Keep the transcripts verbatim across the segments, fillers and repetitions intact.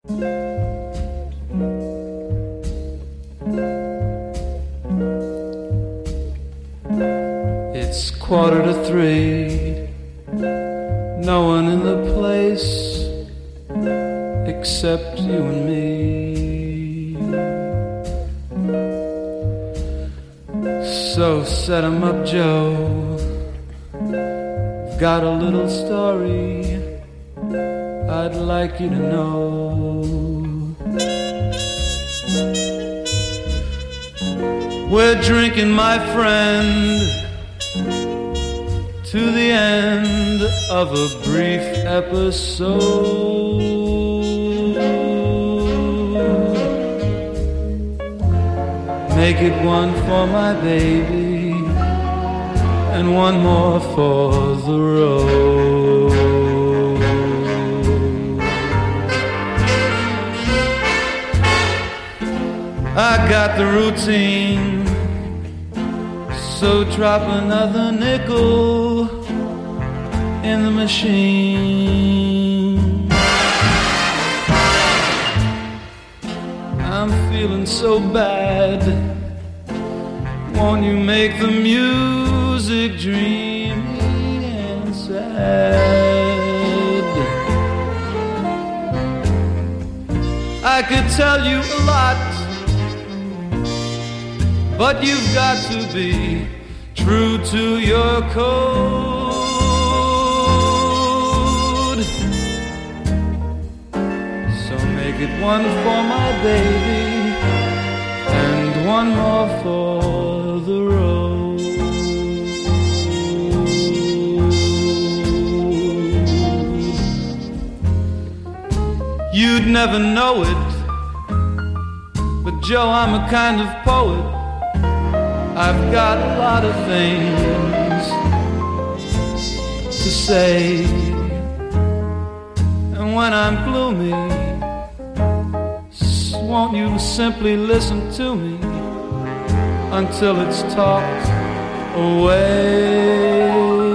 It's quarter to three. No one in the place except you and me. So set 'em up, Joe. Got a little story I'd like you to know. We're drinking, my friend, to the end of a brief episode. Make it one for my baby and one more for the road. I got the routine, so drop another nickel in the machine. I'm feeling so bad. Won't you make the music dreamy and sad? I could tell you a lot, but you've got to be true to your code. So make it one for my baby and one more for the road. You'd never know it, but Joe, I'm a kind of poet. I've got a lot of things to say, and when I'm gloomy, won't you simply listen to me until it's talked away?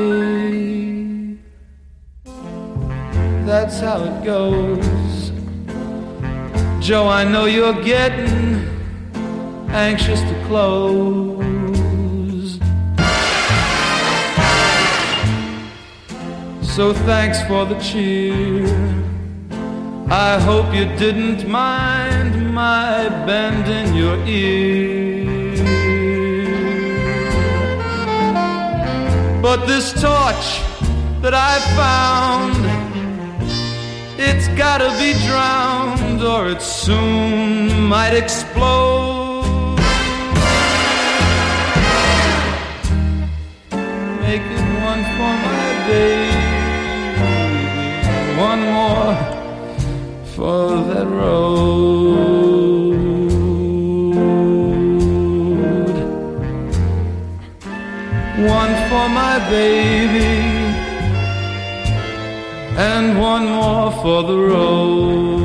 That's how it goes. Joe, I know you're getting anxious to close, so thanks for the cheer. I hope you didn't mind my bend in your ear. But this torch that I found, it's gotta be drowned or it soon might explode. Make it one for my baby, one more for that road. One for my baby and one more for the road.